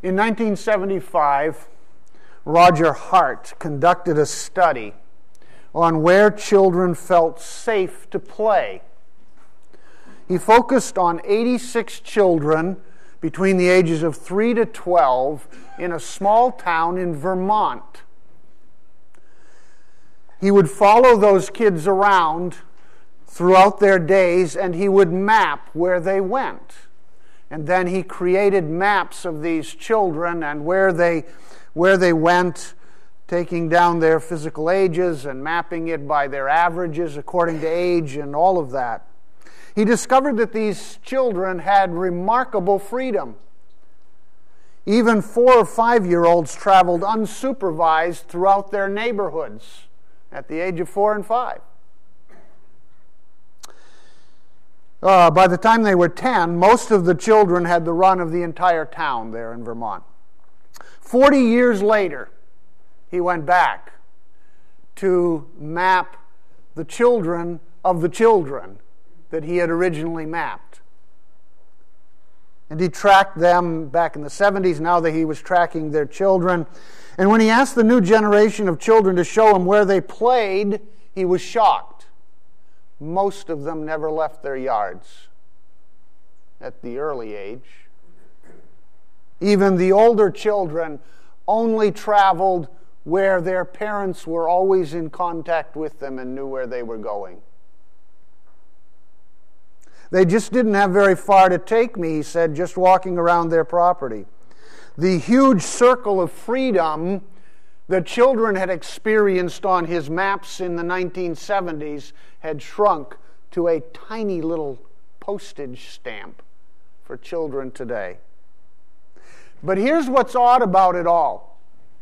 In 1975, Roger Hart conducted a study on where children felt safe to play. He focused on 86 children between the ages of 3 to 12 in a small town in Vermont. He would follow those kids around throughout their days, and he would map where they went. And then he created maps of these children and where they went, taking down their physical ages and mapping it by their averages according to age and all of that. He discovered that these children had remarkable freedom. Even 4 or 5-year-olds traveled unsupervised throughout their neighborhoods at the age of 4 and 5. By the time they were 10, most of the children had the run of the entire town there in Vermont. 40 years later, he went back to map the children of the children that he had originally mapped. And he tracked them back in the 70s, now that he was tracking their children. And when he asked the new generation of children to show him where they played, he was shocked. Most of them never left their yards at the early age. Even the older children only traveled where their parents were always in contact with them and knew where they were going. They just didn't have very far to take me, he said, just walking around their property. The huge circle of freedom that children had experienced on his maps in the 1970s had shrunk to a tiny little postage stamp for children today. But here's what's odd about it all.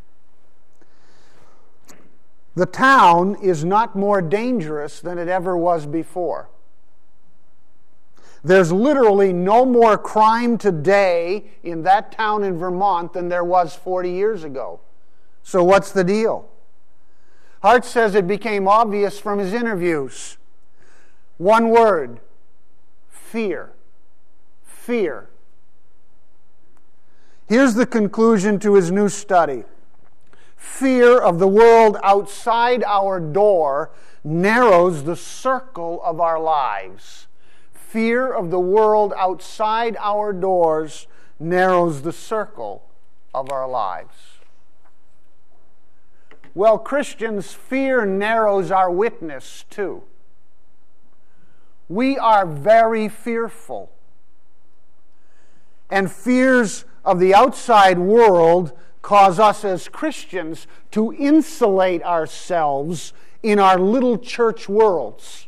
The town is not more dangerous than it ever was before. There's literally no more crime today in that town in Vermont than there was 40 years ago. So what's the deal? Hart says it became obvious from his interviews. One word: fear. Fear. Here's the conclusion to his new study. Fear of the world outside our door narrows the circle of our lives. Fear of the world outside our doors narrows the circle of our lives. Well, Christians, fear narrows our witness too. We are very fearful. And fears of the outside world cause us as Christians to insulate ourselves in our little church worlds.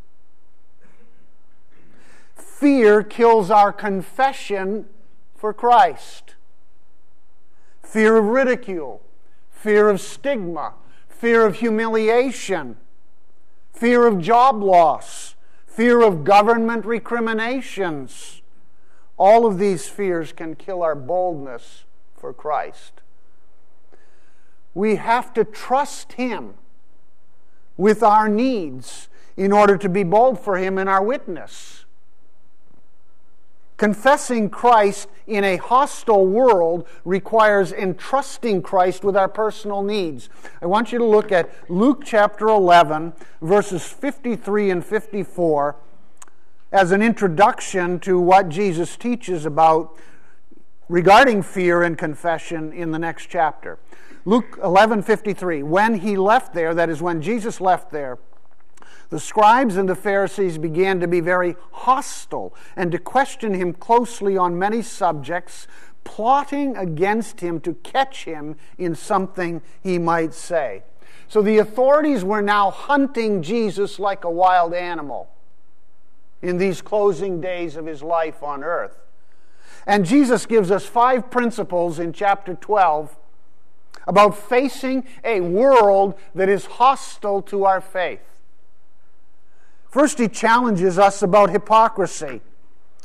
Fear kills our confession for Christ. Fear of ridicule, fear of stigma, fear of humiliation, fear of job loss, fear of government recriminations. All of these fears can kill our boldness for Christ. We have to trust Him with our needs in order to be bold for Him in our witness. Confessing Christ in a hostile world requires entrusting Christ with our personal needs. I want you to look at Luke chapter 11, verses 53 and 54, as an introduction to what Jesus teaches about regarding fear and confession in the next chapter. Luke 11:53. When he left there, that is, when Jesus left there, the scribes and the Pharisees began to be very hostile and to question him closely on many subjects, plotting against him to catch him in something he might say. So the authorities were now hunting Jesus like a wild animal in these closing days of his life on earth. And Jesus gives us 5 principles in chapter 12 about facing a world that is hostile to our faith. First, he challenges us about hypocrisy.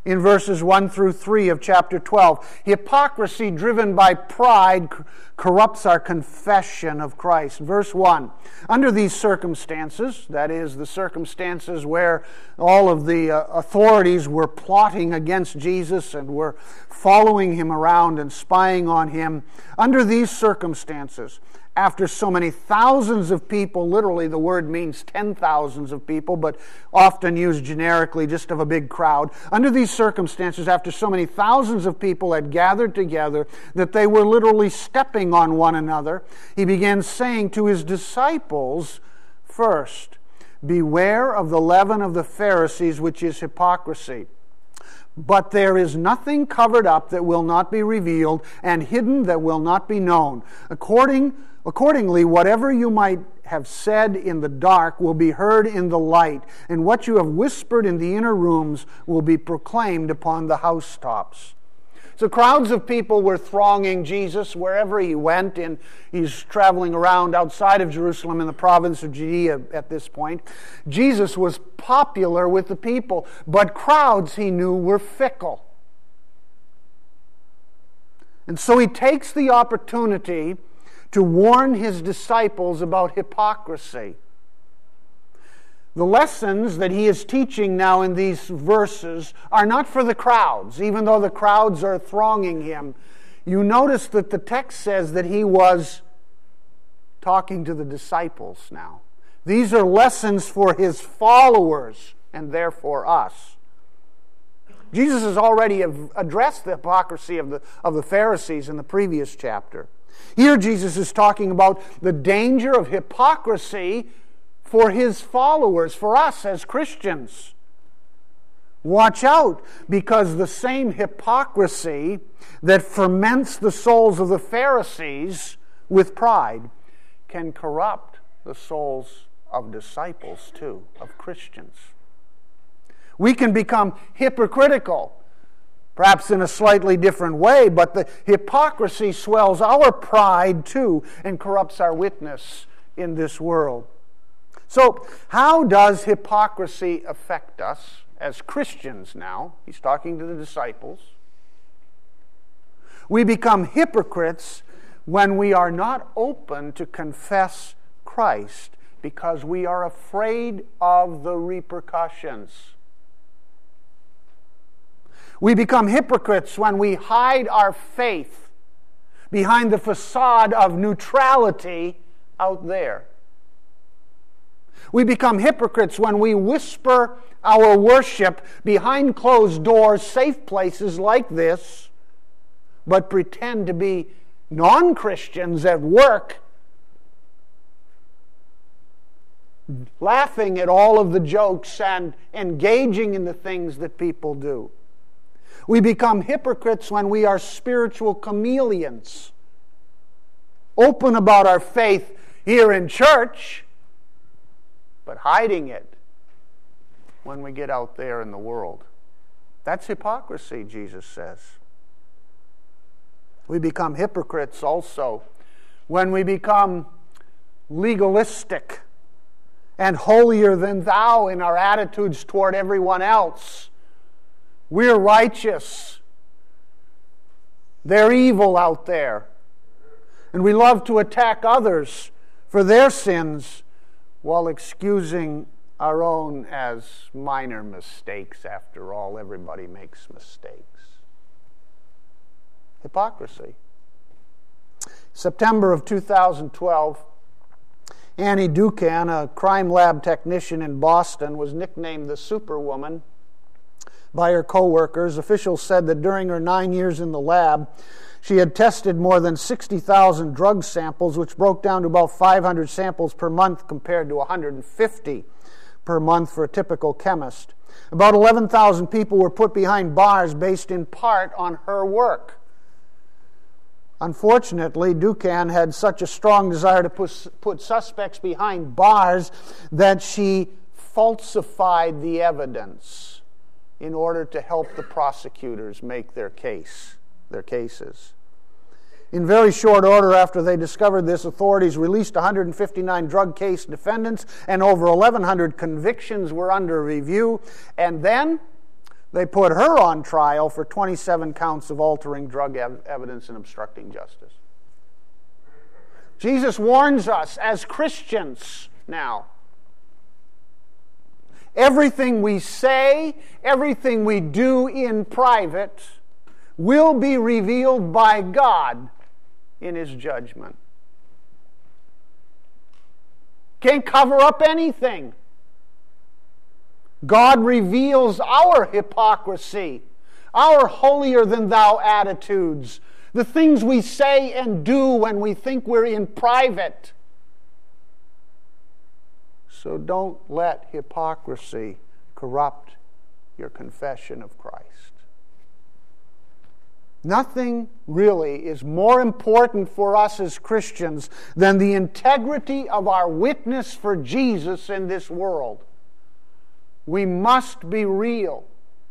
in verses 1 through 3 of chapter 12. Hypocrisy driven by pride corrupts our confession of Christ. Verse 1, under these circumstances, that is, the circumstances where all of the authorities were plotting against Jesus and were following him around and spying on him, under these circumstances, after so many thousands of people, literally the word means 10,000s of people, but often used generically just of a big crowd. Under these circumstances, after so many thousands of people had gathered together that they were literally stepping on one another, he began saying to his disciples, first, beware of the leaven of the Pharisees, which is hypocrisy. But there is nothing covered up that will not be revealed, and hidden that will not be known. Accordingly, whatever you might have said in the dark will be heard in the light, and what you have whispered in the inner rooms will be proclaimed upon the housetops. So crowds of people were thronging Jesus wherever he went, and he's traveling around outside of Jerusalem in the province of Judea at this point. Jesus was popular with the people, but crowds, he knew, were fickle. And so he takes the opportunity to warn his disciples about hypocrisy. The lessons that he is teaching now in these verses are not for the crowds, even though the crowds are thronging him. You notice that the text says that he was talking to the disciples now. These are lessons for his followers and therefore us. Jesus has already addressed the hypocrisy of the Pharisees in the previous chapter. Here Jesus is talking about the danger of hypocrisy for his followers, for us as Christians. Watch out, because the same hypocrisy that ferments the souls of the Pharisees with pride can corrupt the souls of disciples too, of Christians. We can become hypocritical, perhaps in a slightly different way, but the hypocrisy swells our pride too and corrupts our witness in this world. So, how does hypocrisy affect us as Christians now? He's talking to the disciples. We become hypocrites when we are not open to confess Christ because we are afraid of the repercussions. We become hypocrites when we hide our faith behind the facade of neutrality out there. We become hypocrites when we whisper our worship behind closed doors, safe places like this, but pretend to be non-Christians at work, laughing at all of the jokes and engaging in the things that people do. We become hypocrites when we are spiritual chameleons, open about our faith here in church, but hiding it when we get out there in the world. That's hypocrisy, Jesus says. We become hypocrites also when we become legalistic and holier than thou in our attitudes toward everyone else. We're righteous. They're evil out there. And we love to attack others for their sins while excusing our own as minor mistakes. After all, everybody makes mistakes. Hypocrisy. September of 2012, Annie Ducan, a crime lab technician in Boston, was nicknamed the Superwoman by her co-workers. Officials said that during her 9 years in the lab, she had tested more than 60,000 drug samples, which broke down to about 500 samples per month compared to 150 per month for a typical chemist. About 11,000 people were put behind bars based in part on her work. Unfortunately, Ducan had such a strong desire to put suspects behind bars that she falsified the evidence in order to help the prosecutors make their cases. In very short order after they discovered this, authorities released 159 drug case defendants and over 1,100 convictions were under review. And then They put her on trial for 27 counts of altering drug evidence and obstructing justice. Jesus warns us as Christians now. Everything we say, everything we do in private will be revealed by God in His judgment. Can't cover up anything. God reveals our hypocrisy, our holier-than-thou attitudes, the things we say and do when we think we're in private. So don't let hypocrisy corrupt your confession of Christ. Nothing really is more important for us as Christians than the integrity of our witness for Jesus in this world. We must be real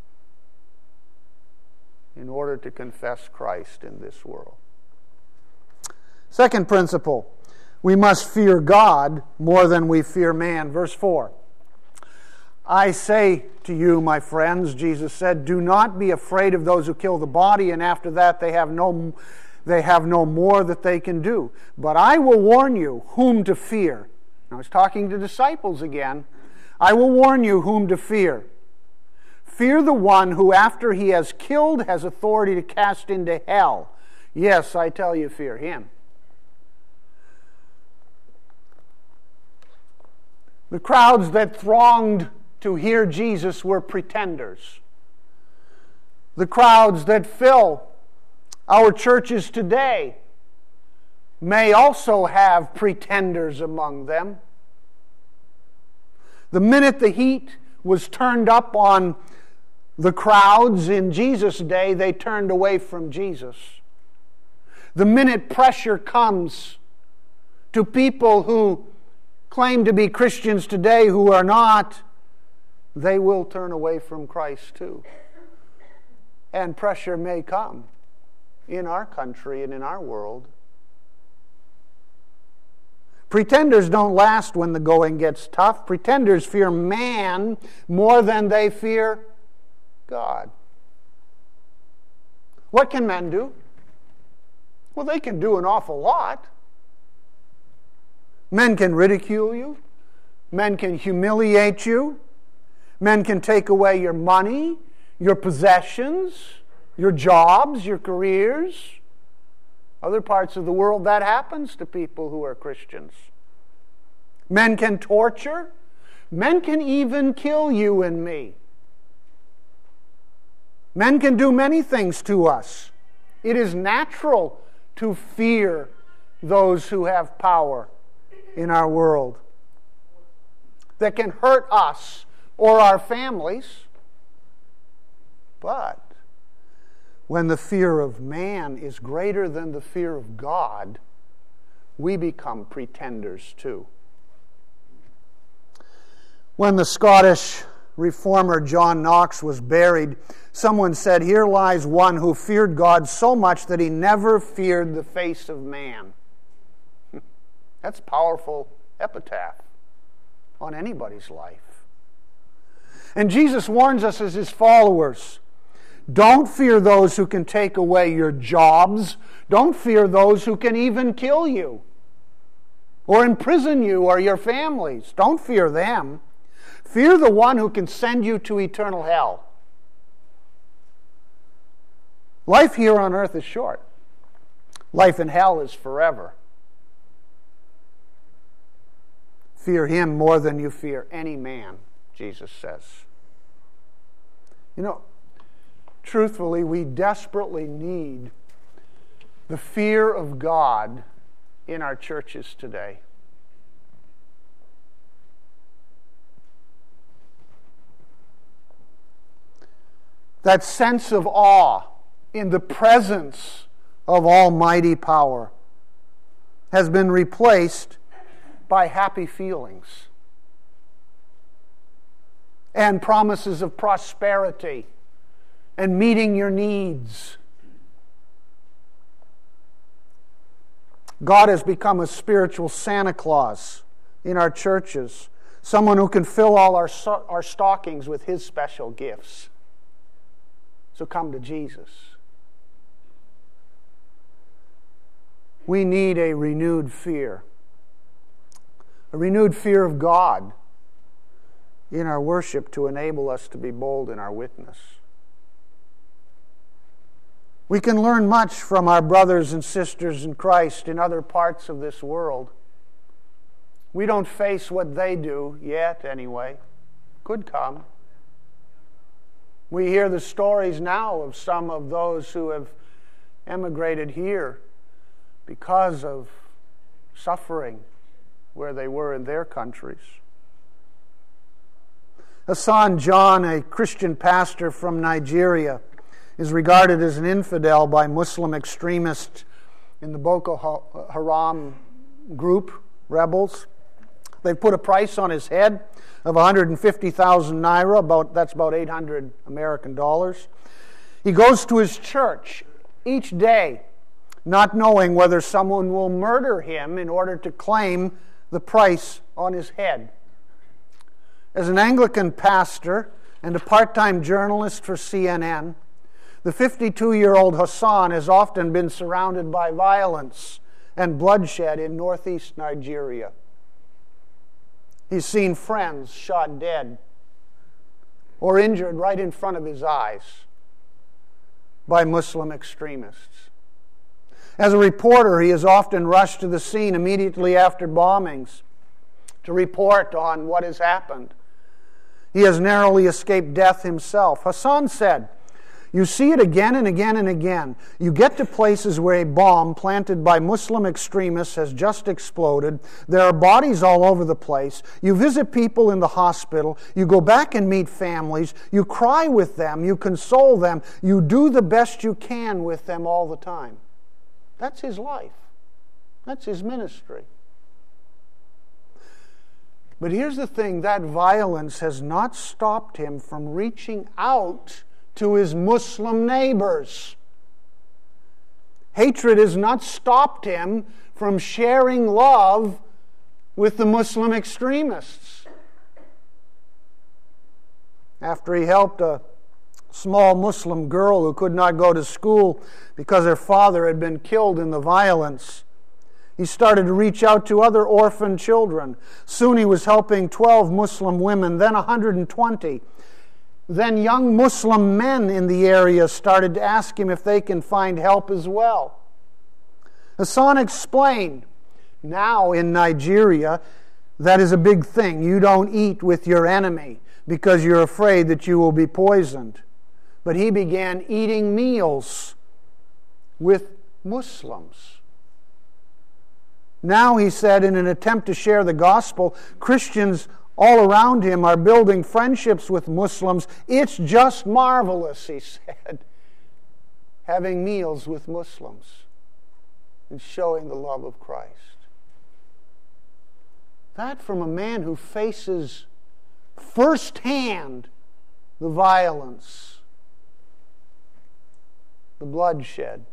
in order to confess Christ in this world. Second principle, we must fear God more than we fear man. Verse 4. I say to you, my friends, Jesus said, do not be afraid of those who kill the body, and after that they have no more that they can do. But I will warn you whom to fear. Now he's talking to disciples again. I will warn you whom to fear. Fear the one who, after he has killed, has authority to cast into hell. Yes, I tell you, fear him. The crowds that thronged to hear Jesus were pretenders. The crowds that fill our churches today may also have pretenders among them. The minute the heat was turned up on the crowds in Jesus' day, they turned away from Jesus. The minute pressure comes to people who claim to be Christians today who are not, they will turn away from Christ too. And pressure may come in our country and in our world. Pretenders don't last when the going gets tough. Pretenders fear man more than they fear God. What can men do? Well, they can do an awful lot. Men can ridicule you. Men can humiliate you. Men can take away your money, your possessions, your jobs, your careers. Other parts of the world, that happens to people who are Christians. Men can torture. Men can even kill you and me. Men can do many things to us. It is natural to fear those who have power in our world that can hurt us or our families. But when the fear of man is greater than the fear of God, we become pretenders too. When the Scottish reformer John Knox was buried, someone said, "Here lies one who feared God so much that he never feared the face of man." That's a powerful epitaph on anybody's life. And Jesus warns us as his followers, don't fear those who can take away your jobs. Don't fear those who can even kill you or imprison you or your families. Don't fear them. Fear the one who can send you to eternal hell. Life here on earth is short. Life in hell is forever. Fear him more than you fear any man, Jesus says. You know, truthfully, we desperately need the fear of God in our churches today. That sense of awe in the presence of almighty power has been replaced by happy feelings and promises of prosperity and meeting your needs. God has become a spiritual Santa Claus in our churches, someone who can fill all our stockings with his special gifts. So come to Jesus. We need a renewed fear of God in our worship to enable us to be bold in our witness. We can learn much from our brothers and sisters in Christ in other parts of this world. We don't face what they do yet, anyway. Could come. We hear the stories now of some of those who have emigrated here because of suffering where they were in their countries. Hassan John, a Christian pastor from Nigeria, is regarded as an infidel by Muslim extremists in the Boko Haram group, rebels. They've put a price on his head of 150,000 naira, that's about 800 American dollars. He goes to his church each day, not knowing whether someone will murder him in order to claim the price on his head. As an Anglican pastor and a part-time journalist for CNN, the 52-year-old Hassan has often been surrounded by violence and bloodshed in northeast Nigeria. He's seen friends shot dead or injured right in front of his eyes by Muslim extremists. As a reporter, he has often rushed to the scene immediately after bombings to report on what has happened. He has narrowly escaped death himself. Hassan said, "You see it again and again and again. You get to places where a bomb planted by Muslim extremists has just exploded. There are bodies all over the place. You visit people in the hospital. You go back and meet families. You cry with them. You console them. You do the best you can with them all the time." That's his life. That's his ministry. But here's the thing, that violence has not stopped him from reaching out to his Muslim neighbors. Hatred has not stopped him from sharing love with the Muslim extremists. After he helped a small Muslim girl who could not go to school because her father had been killed in the violence, he started to reach out to other orphan children. Soon he was helping 12 Muslim women, then 120. Then young Muslim men in the area started to ask him if they can find help as well. Hassan explained, now in Nigeria, that is a big thing. You don't eat with your enemy because you're afraid that you will be poisoned. But he began eating meals with Muslims. Now, he said, in an attempt to share the gospel, Christians all around him are building friendships with Muslims. It's just marvelous, he said, having meals with Muslims and showing the love of Christ. That from a man who faces firsthand the violence, the bloodshed.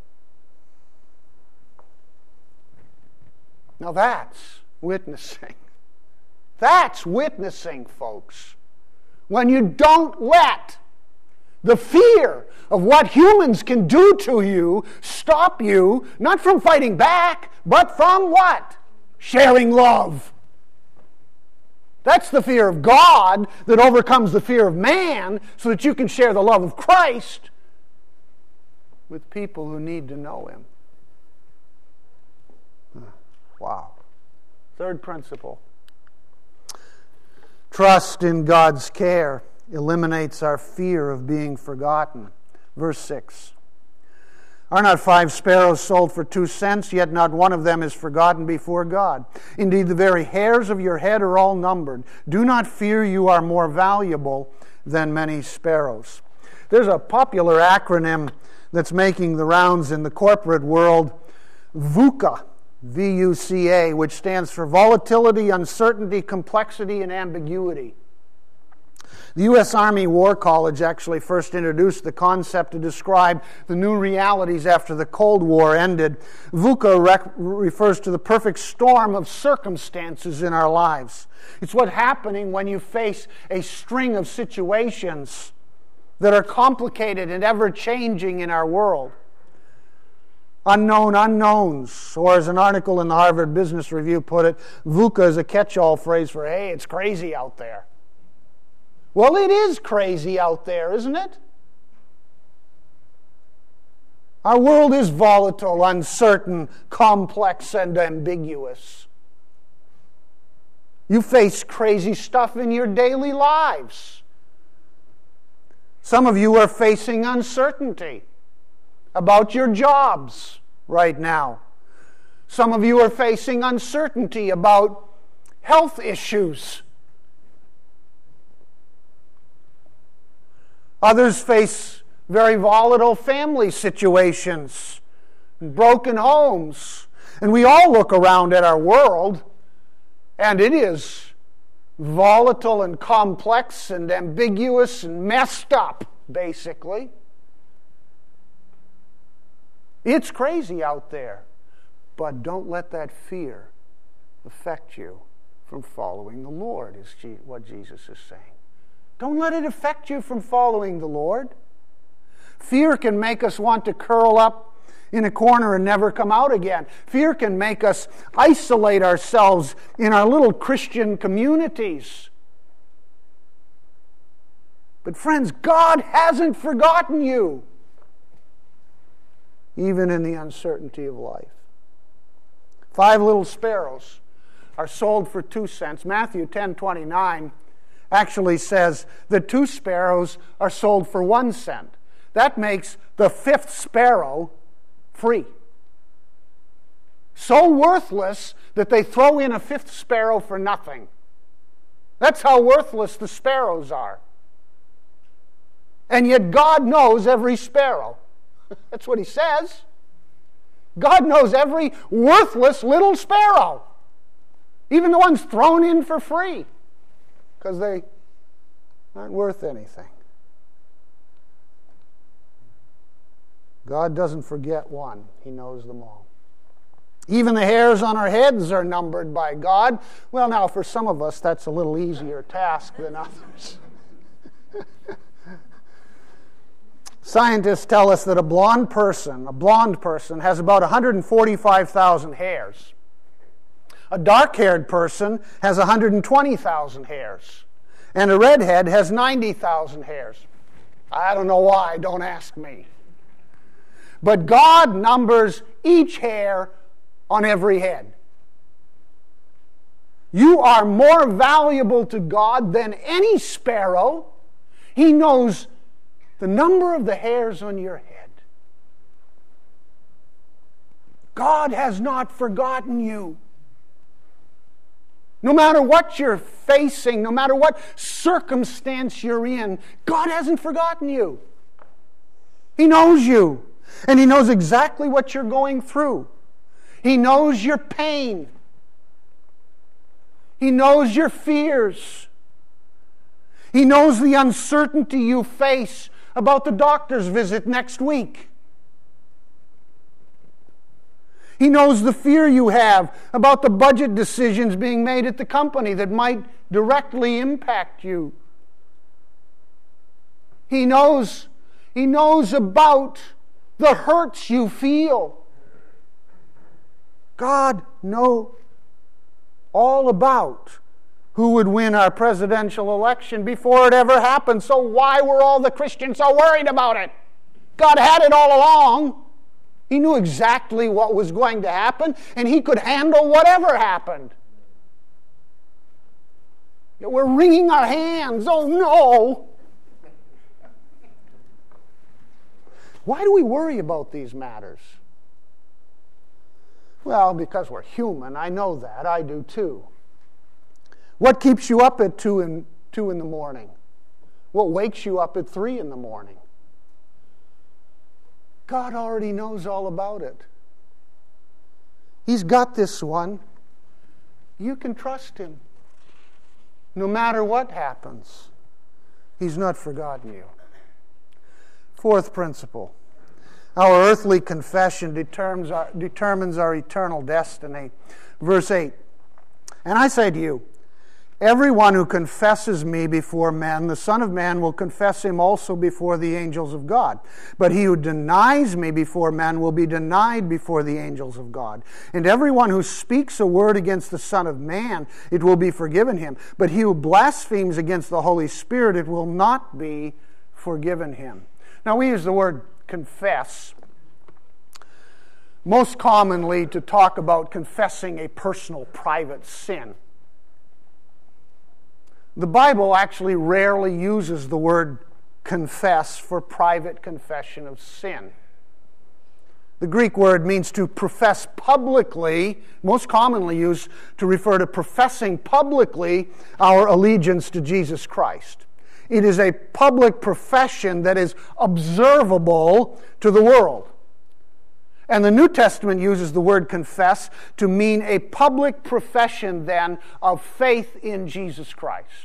Now that's witnessing. That's witnessing, folks. When you don't let the fear of what humans can do to you stop you, not from fighting back, but from what? Sharing love. That's the fear of God that overcomes the fear of man so that you can share the love of Christ with people who need to know Him. Wow. Third principle. Trust in God's care eliminates our fear of being forgotten. Verse 6. Are not 5 sparrows sold for 2 cents, yet not one of them is forgotten before God? Indeed, the very hairs of your head are all numbered. Do not fear, you are more valuable than many sparrows. There's a popular acronym that's making the rounds in the corporate world, VUCA. VUCA, which stands for volatility, uncertainty, complexity, and ambiguity. The U.S. Army War College actually first introduced the concept to describe the new realities after the Cold War ended. VUCA refers to the perfect storm of circumstances in our lives. It's what's happening when you face a string of situations that are complicated and ever-changing in our world. Unknown unknowns, or as an article in the Harvard Business Review put it, VUCA is a catch-all phrase for, hey, it's crazy out there. Well, it is crazy out there, isn't it? Our world is volatile, uncertain, complex, and ambiguous. You face crazy stuff in your daily lives. Some of you are facing uncertainty about your jobs right now. Some of you are facing uncertainty about health issues. Others face very volatile family situations, broken homes. And we all look around at our world, and it is volatile and complex and ambiguous and messed up, basically. It's crazy out there, but don't let that fear affect you from following the Lord, is what Jesus is saying. Don't let it affect you from following the Lord. Fear can make us want to curl up in a corner and never come out again. Fear can make us isolate ourselves in our little Christian communities. But friends, God hasn't forgotten you, even in the uncertainty of life. 5 little sparrows are sold for 2 cents. Matthew 10:29 actually says that 2 sparrows are sold for 1 cent. That makes the 5th sparrow free. So worthless that they throw in a 5th sparrow for nothing. That's how worthless the sparrows are. And yet God knows every sparrow. That's what he says. God knows every worthless little sparrow. Even the ones thrown in for free. Because they aren't worth anything. God doesn't forget one. He knows them all. Even the hairs on our heads are numbered by God. Well, now, for some of us, that's a little easier task than others. Scientists tell us that a blonde person has about 145,000 hairs. A dark-haired person has 120,000 hairs. And a redhead has 90,000 hairs. I don't know why, don't ask me. But God numbers each hair on every head. You are more valuable to God than any sparrow. He knows the number of the hairs on your head. God has not forgotten you. No matter what you're facing, no matter what circumstance you're in, God hasn't forgotten you. He knows you. And He knows exactly what you're going through. He knows your pain. He knows your fears. He knows the uncertainty you face about the doctor's visit next week. He knows the fear you have about the budget decisions being made at the company that might directly impact you. He knows about the hurts you feel. God knows all about who would win our presidential election before it ever happened. So why were all the Christians so worried about it? God had it all along. He knew exactly what was going to happen, and He could handle whatever happened. Yet we're wringing our hands. Oh no! Why do we worry about these matters? Well, because we're human. I know that. I do too. What keeps you up at 2 in the morning? What wakes you up at 3 in the morning? God already knows all about it. He's got this one. You can trust Him. No matter what happens, He's not forgotten you. 4th principle. Our earthly confession determines our eternal destiny. Verse 8. And I say to you, Everyone who confesses me before men, the Son of Man will confess him also before the angels of God. But he who denies me before men will be denied before the angels of God. And everyone who speaks a word against the Son of Man, it will be forgiven him. But he who blasphemes against the Holy Spirit, it will not be forgiven him. Now we use the word confess most commonly to talk about confessing a personal, private sin. The Bible actually rarely uses the word confess for private confession of sin. The Greek word means to profess publicly, most commonly used to refer to professing publicly our allegiance to Jesus Christ. It is a public profession that is observable to the world. And the New Testament uses the word confess to mean a public profession then of faith in Jesus Christ.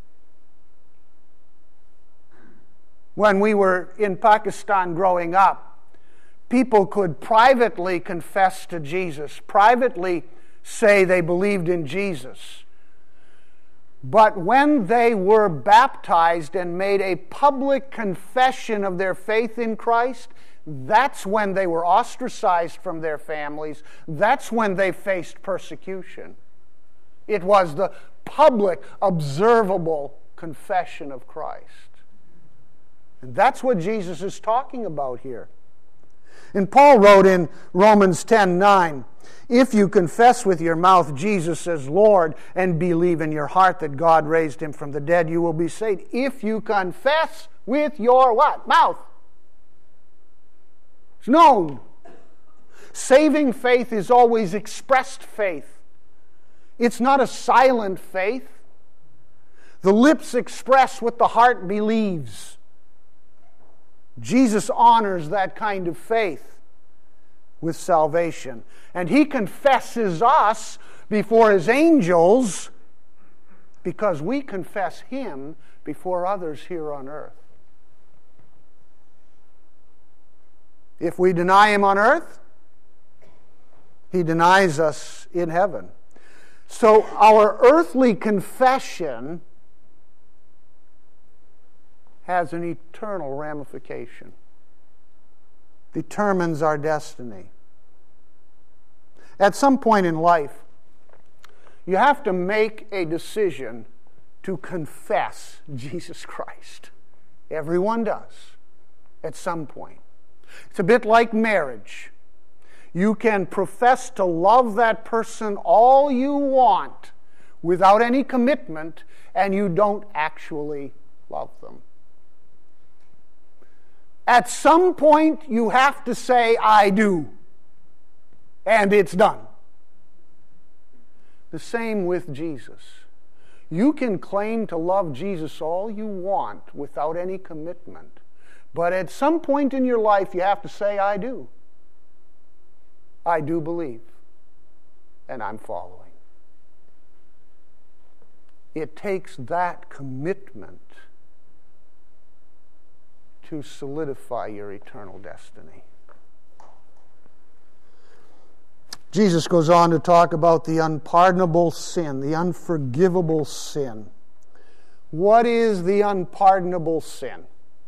When we were in Pakistan growing up, people could privately confess to Jesus, privately say they believed in Jesus. But when they were baptized and made a public confession of their faith in Christ, that's when they were ostracized from their families. That's when they faced persecution. It was the public, observable confession of Christ. And that's what Jesus is talking about here. And Paul wrote in Romans 10:9, if you confess with your mouth Jesus as Lord and believe in your heart that God raised him from the dead, you will be saved. If you confess with your what? Mouth. It's known. Saving faith is always expressed faith. It's not a silent faith. The lips express what the heart believes. Jesus honors that kind of faith with salvation. And he confesses us before his angels because we confess him before others here on earth. If we deny him on earth, he denies us in heaven. So our earthly confession has an eternal ramification. Determines our destiny. At some point in life, you have to make a decision to confess Jesus Christ. Everyone does at some point. It's a bit like marriage. You can profess to love that person all you want without any commitment, and you don't actually love them. At some point, you have to say, I do. And it's done. The same with Jesus. You can claim to love Jesus all you want without any commitment. But at some point in your life, you have to say, I do. I do believe. And I'm following. It takes that commitment to solidify your eternal destiny. Jesus goes on to talk about the unpardonable sin, the unforgivable sin. What is the unpardonable sin?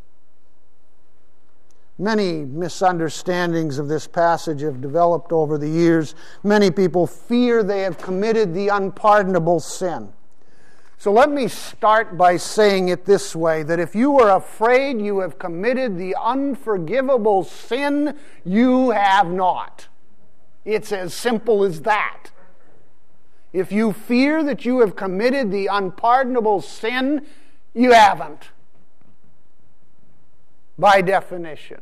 Many misunderstandings of this passage have developed over the years. Many people fear they have committed the unpardonable sin. So let me start by saying it this way, that if you are afraid you have committed the unforgivable sin, you have not. It's as simple as that. If you fear that you have committed the unpardonable sin, you haven't. By definition.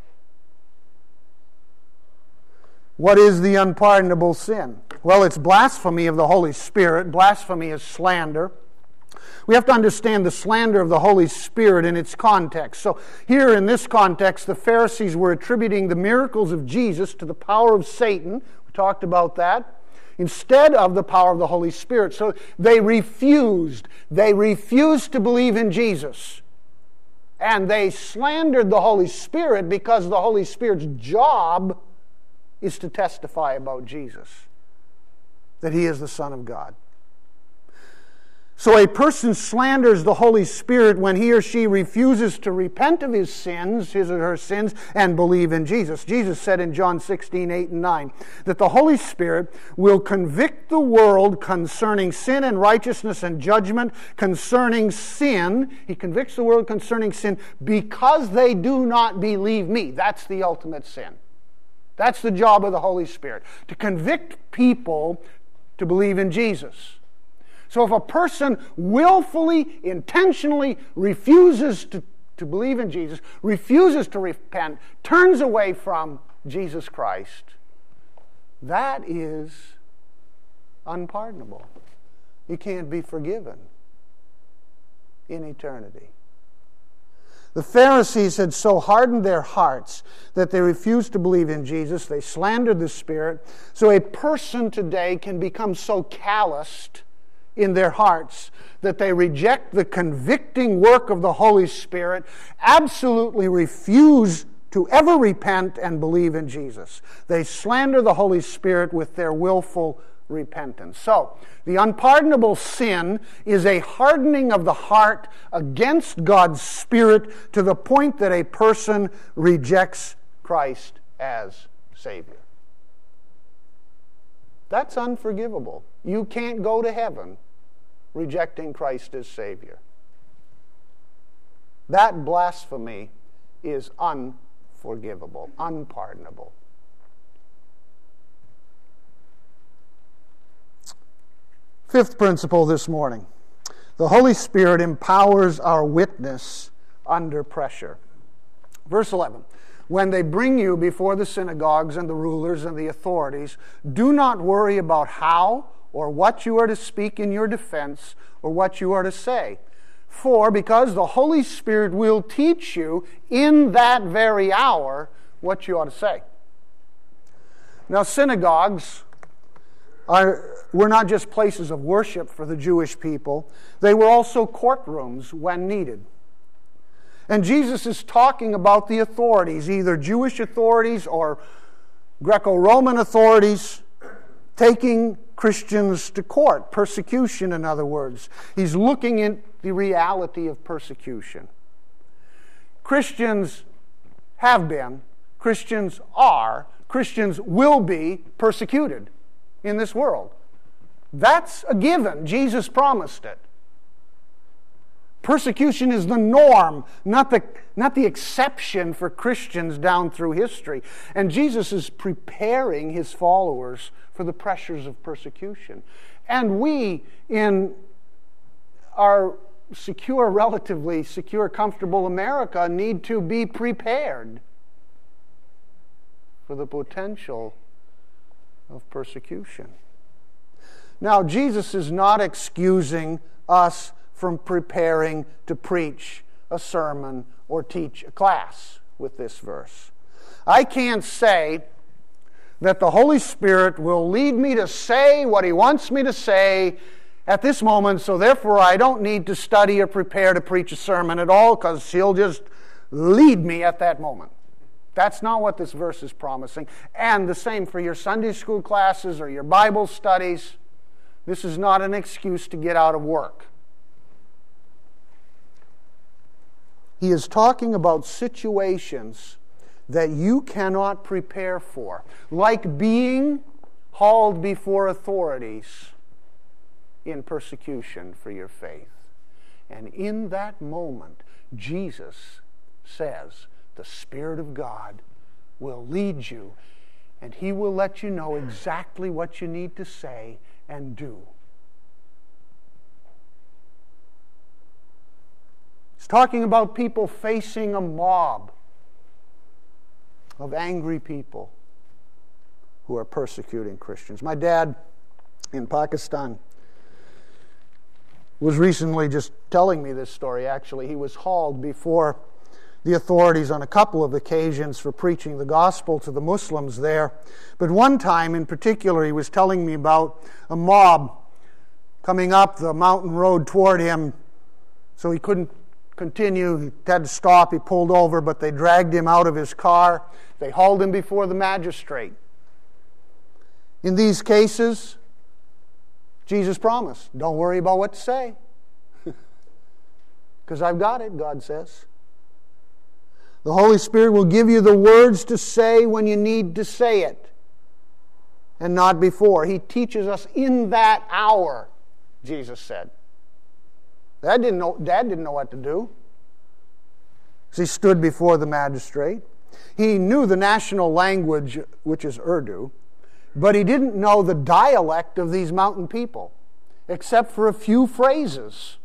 What is the unpardonable sin? Well, it's blasphemy of the Holy Spirit. Blasphemy is slander. We have to understand the slander of the Holy Spirit in its context. So here in this context, the Pharisees were attributing the miracles of Jesus to the power of Satan. We talked about that. Instead of the power of the Holy Spirit. So they refused. They refused to believe in Jesus. And they slandered the Holy Spirit because the Holy Spirit's job is to testify about Jesus. That he is the Son of God. So a person slanders the Holy Spirit when he or she refuses to repent of his or her sins, and believe in Jesus. Jesus said in John 16:8 and 9, that the Holy Spirit will convict the world concerning sin and righteousness and judgment concerning sin. He convicts the world concerning sin because they do not believe me. That's the ultimate sin. That's the job of the Holy Spirit, to convict people to believe in Jesus. So if a person willfully, intentionally refuses to believe in Jesus, refuses to repent, turns away from Jesus Christ, that is unpardonable. You can't be forgiven in eternity. The Pharisees had so hardened their hearts that they refused to believe in Jesus. They slandered the Spirit. So a person today can become so calloused in their hearts that they reject the convicting work of the Holy Spirit, absolutely refuse to ever repent and believe in Jesus. They slander the Holy Spirit with their willful repentance. So, the unpardonable sin is a hardening of the heart against God's Spirit to the point that a person rejects Christ as Savior. That's unforgivable. You can't go to heaven rejecting Christ as Savior. That blasphemy is unforgivable, unpardonable. Fifth principle this morning. The Holy Spirit empowers our witness under pressure. Verse 11. When they bring you before the synagogues and the rulers and the authorities, do not worry about how or what you are to speak in your defense or what you are to say. Because the Holy Spirit will teach you in that very hour what you ought to say. Now, synagogues were not just places of worship for the Jewish people. They were also courtrooms when needed. And Jesus is talking about the authorities, either Jewish authorities or Greco-Roman authorities, taking Christians to court, persecution in other words. He's looking at the reality of persecution. Christians have been, Christians are, Christians will be persecuted in this world. That's a given. Jesus promised it. Persecution is the norm, not the exception for Christians down through history. And Jesus is preparing his followers for the pressures of persecution. And we, in our relatively secure, comfortable America, need to be prepared for the potential of persecution. Now, Jesus is not excusing us from preparing to preach a sermon or teach a class with this verse. I can't say that the Holy Spirit will lead me to say what He wants me to say at this moment, so therefore I don't need to study or prepare to preach a sermon at all, because He'll just lead me at that moment. That's not what this verse is promising. And the same for your Sunday school classes or your Bible studies. This is not an excuse to get out of work. He is talking about situations that you cannot prepare for, like being hauled before authorities in persecution for your faith. And in that moment, Jesus says, the Spirit of God will lead you, and He will let you know exactly what you need to say and do. He's talking about people facing a mob of angry people who are persecuting Christians. My dad in Pakistan was recently just telling me this story, actually. He was hauled before the authorities on a couple of occasions for preaching the gospel to the Muslims there. But one time in particular, he was telling me about a mob coming up the mountain road toward him, so he couldn't continue. He had to stop. He pulled over, but they dragged him out of his car. They hauled him before the magistrate. In these cases, Jesus promised, don't worry about what to say. Because I've got it, God says. The Holy Spirit will give you the words to say when you need to say it, and not before. He teaches us in that hour, Jesus said. Dad didn't know what to do. As he stood before the magistrate, he knew the national language, which is Urdu, but he didn't know the dialect of these mountain people, except for a few phrases.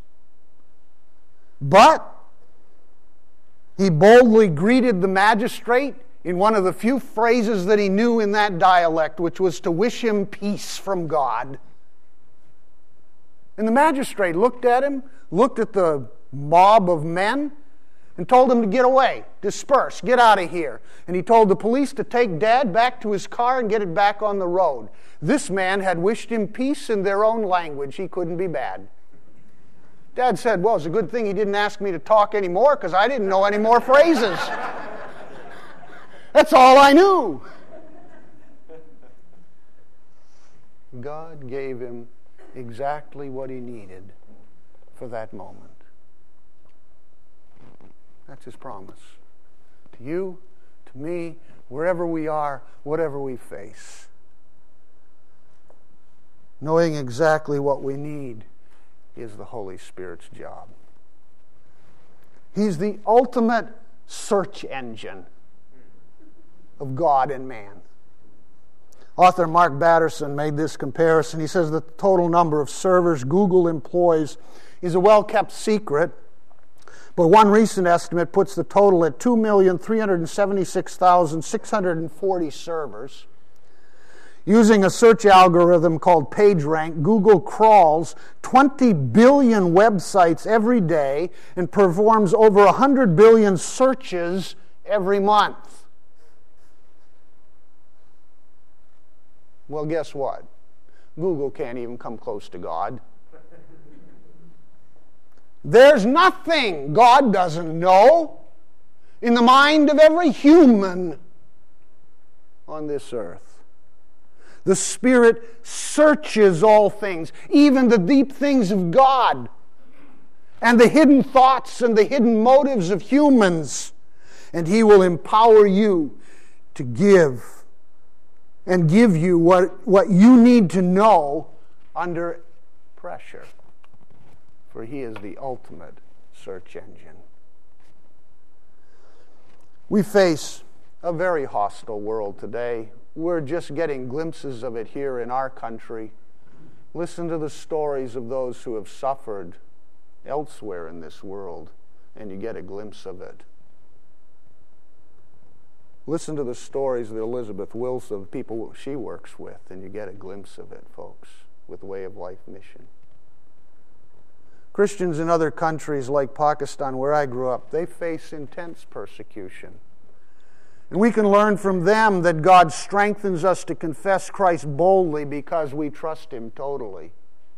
But he boldly greeted the magistrate in one of the few phrases that he knew in that dialect, which was to wish him peace from God. And the magistrate looked at him, looked at the mob of men, and told him to get away, disperse, get out of here. And he told the police to take Dad back to his car and get it back on the road. This man had wished him peace in their own language. He couldn't be bad. Dad said, well, it's a good thing he didn't ask me to talk anymore because I didn't know any more phrases. That's all I knew. God gave him exactly what he needed for that moment. That's His promise. To you, to me, wherever we are, whatever we face. Knowing exactly what we need is the Holy Spirit's job. He's the ultimate search engine of God and man. Author Mark Batterson made this comparison. He says that the total number of servers Google employs is a well-kept secret, but one recent estimate puts the total at 2,376,640 servers. Using a search algorithm called PageRank, Google crawls 20 billion websites every day and performs over 100 billion searches every month. Well, guess what? Google can't even come close to God. There's nothing God doesn't know in the mind of every human on this earth. The Spirit searches all things, even the deep things of God, and the hidden thoughts and the hidden motives of humans. And He will empower you to give you what you need to know under pressure. For He is the ultimate search engine. We face a very hostile world today. We're just getting glimpses of it here in our country. Listen to the stories of those who have suffered elsewhere in this world, and you get a glimpse of it. Listen to the stories of Elizabeth Wilson, the people she works with, and you get a glimpse of it, folks, with Way of Life Mission. Christians in other countries like Pakistan, where I grew up, they face intense persecution. And we can learn from them that God strengthens us to confess Christ boldly because we trust Him totally.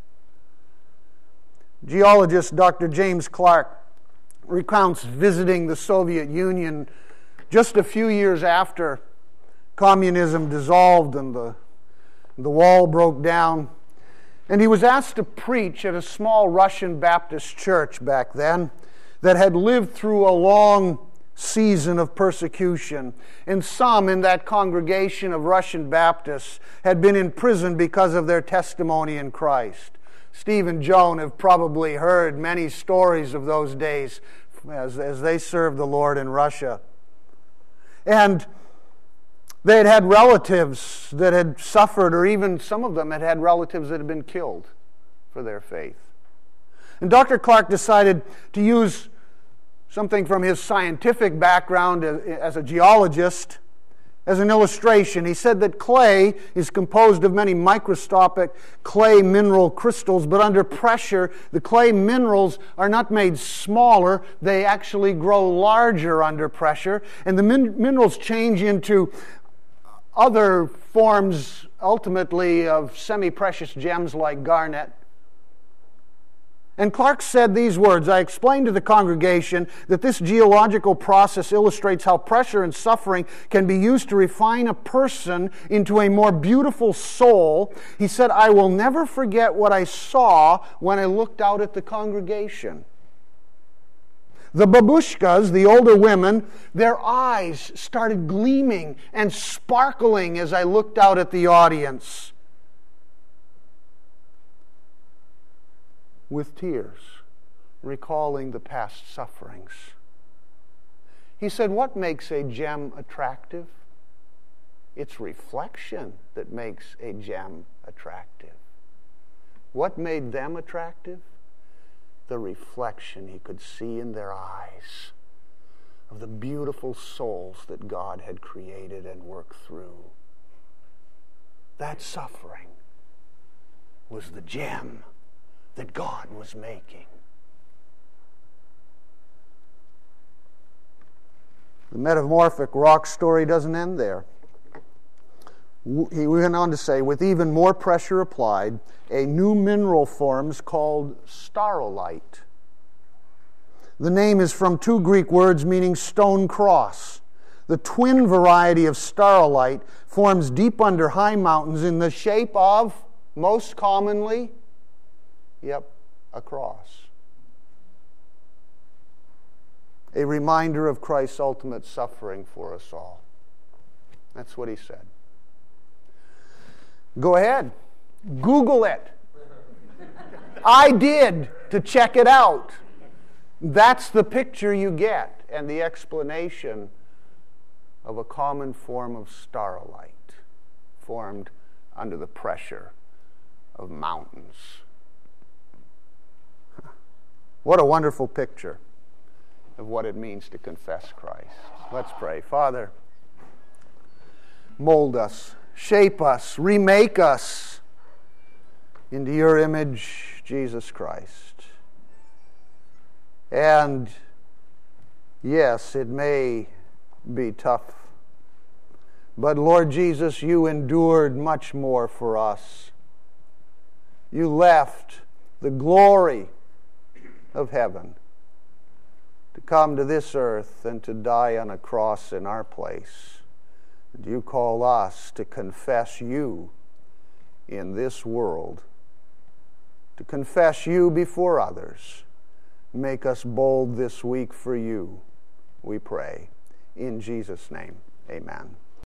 Geologist Dr. James Clark recounts visiting the Soviet Union just a few years after communism dissolved and the wall broke down. And he was asked to preach at a small Russian Baptist church back then that had lived through a long season of persecution. And some in that congregation of Russian Baptists had been in prison because of their testimony in Christ. Steve and Joan have probably heard many stories of those days as they served the Lord in Russia. And they had had relatives that had suffered, or even some of them had had relatives that had been killed for their faith. And Dr. Clark decided to use something from his scientific background as a geologist as an illustration. He said that clay is composed of many microscopic clay mineral crystals, but under pressure, the clay minerals are not made smaller, they actually grow larger under pressure, and the minerals change into other forms, ultimately, of semi-precious gems like garnet. And Clark said these words, "I explained to the congregation that this geological process illustrates how pressure and suffering can be used to refine a person into a more beautiful soul." He said, "I will never forget what I saw when I looked out at the congregation. The babushkas, the older women, their eyes started gleaming and sparkling as I looked out at the audience with tears, recalling the past sufferings. He said, what makes a gem attractive? It's reflection that makes a gem attractive. What made them attractive? The reflection he could see in their eyes of the beautiful souls that God had created and worked through. That suffering was the gem that God was making. The metamorphic rock story doesn't end there. He went on to say, with even more pressure applied, a new mineral forms called starolite. The name is from two Greek words meaning stone cross. The twin variety of starolite forms deep under high mountains in the shape of, most commonly, a cross. A reminder of Christ's ultimate suffering for us all. That's what he said. Go ahead. Google it. I did to check it out. That's the picture you get and the explanation of a common form of starolite formed under the pressure of mountains. What a wonderful picture of what it means to confess Christ. Let's pray. Father, mold us, shape us, remake us into your image, Jesus Christ. And yes, it may be tough, but Lord Jesus, you endured much more for us. You left the glory of heaven to come to this earth and to die on a cross in our place. And you call us to confess you in this world, to confess you before others. Make us bold this week for you, we pray. In Jesus' name, amen.